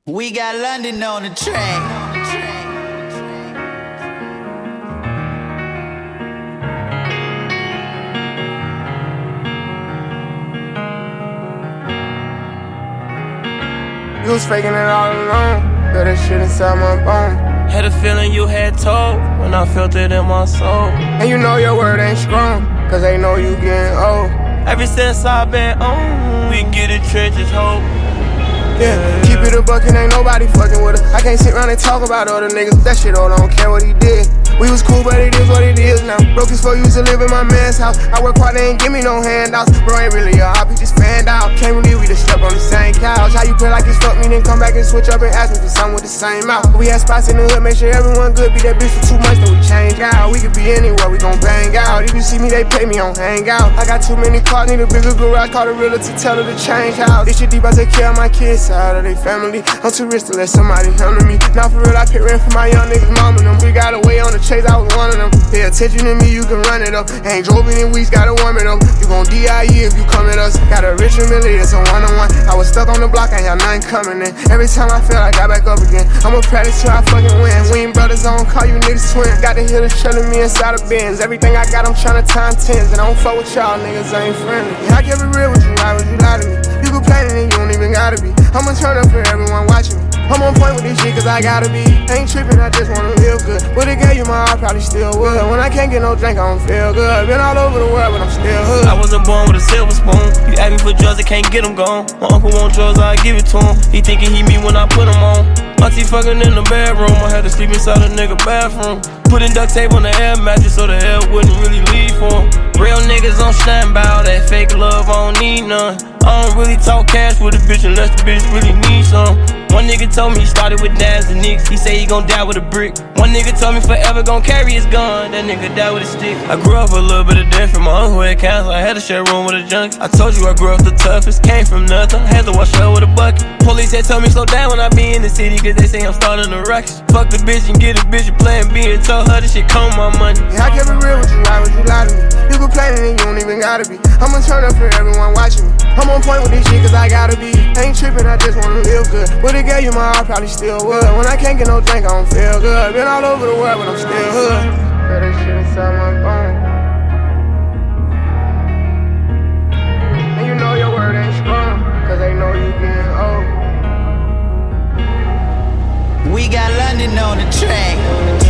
We got London on the track. You was faking it all along, feel that shit inside my bone. Had a feeling you had told when I felt it in my soul. And you know your word ain't strong, cause they know you getting old. Ever since I've been on, we get the trenches hope. Yeah, keep it a buck and ain't nobody fucking with us. I can't sit around and talk about other niggas. That shit all, I don't care what he did. We was cool, but it is what it is now. Broke as fuck, used to live in my man's house. I work hard, they ain't give me no handouts. Bro ain't really a hop, he just fanned out. Can't believe we just slept on the same couch. How you play like it's fuck me, then come back and switch up and ask me for something with the same mouth. We had spots in the hood, make sure everyone good. Be that bitch for 2 months, then we change out. We could be anywhere, we gon' bang out. If you see me, they pay me on hangout. I got too many cars, need a bigger garage. Call the realtor to tell her to change house. This shit deep, I take care of my kids, side of they family. I'm too rich to let somebody handle me. Now for real, I pay rent for my young niggas, mom and them. We got away on the chase, I was one of them. Pay attention to me, you can run it up. Ain't drove in weeks, gotta warm it up. You gon' DIE if you come at us. Got a rich familiar, it's a one-on-one. I was stuck on the block, I had nothing coming in. Every time I fell, I got back up again. I'ma practice till I fucking win. We ain't brothers, I don't call you niggas twins. Got the hitters chillin' me inside of Benz. Everything I got, I'm tryna time tens. And I don't fuck with y'all niggas, I ain't friendly. Yeah, I kept it real with you, why would you lie to me? You complaining and you don't even gotta be. I'ma turn up for everyone watching me. I'm on point with this shit cause I gotta be. Ain't trippin', I just wanna live good. Would've gave you my heart, probably still would. When I can't get no drink, I don't feel good. Been all over the world, but I'm still hood. I wasn't born with a silver spoon. You ask me for drugs, I can't get them gone. My uncle want drugs, I give it to him. He thinking he me when I put them on. Auntie fucking in the bedroom, I had to sleep inside a nigga bathroom. Putting duct tape on the air mattress so the air wouldn't really leave for him. Real niggas don't stand by that fake love, I don't need none. I don't really talk cash with a bitch unless the bitch really needs some. One nigga told me he started with Nas and Nicks. He say he gon' die with a brick. One nigga told me forever gon' carry his gun. That nigga died with a stick. I grew up a little bit of different. My uncle had cancer, I had to share a room with a junkie. I told you I grew up the toughest. Came from nothing, had to wash up with a bucket. Police had told me slow down when I be in the city, cause they say I'm starting to ruckus. Fuck the bitch and get a bitch a plan B and told her this shit come my money. Yeah, I kept it real with you, why would you lie to me? You complaining and you don't even gotta be. I'ma turn up for everyone watching me. I'm on point with this shit cause I gotta be. Ain't trippin', I just wanna live good. Would've gave you my heart, probably still would. When I can't get no drink, I don't feel good. Been all over the world, but I'm still hood. Feel that shit inside my bone. And you know your word ain't strong, cause they know you getting old. We got London on the track.